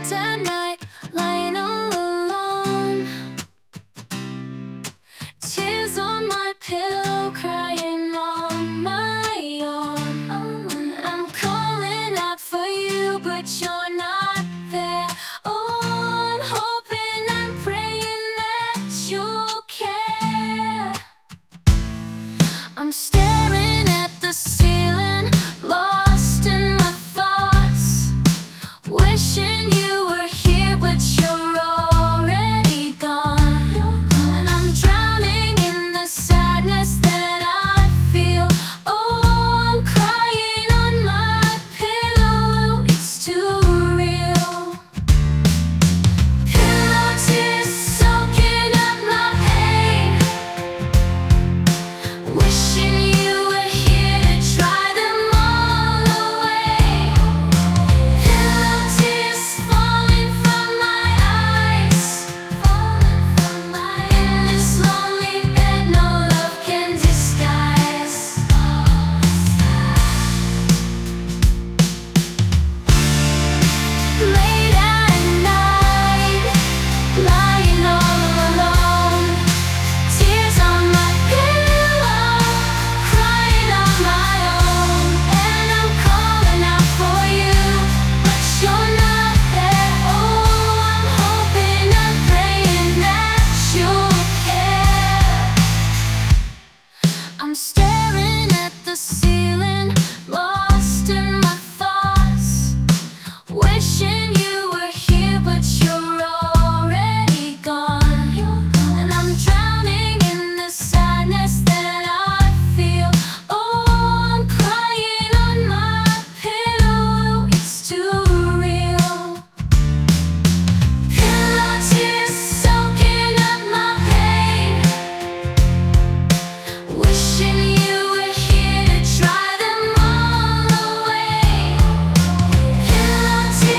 late at night, lying all alone. Tears on my pillow, crying on my own. I'm calling out for you, but you're not there. Oh, I'm hoping and praying that you'll care. I'm staring at the ceiling, lost in my thoughts, wishing you were here, but you're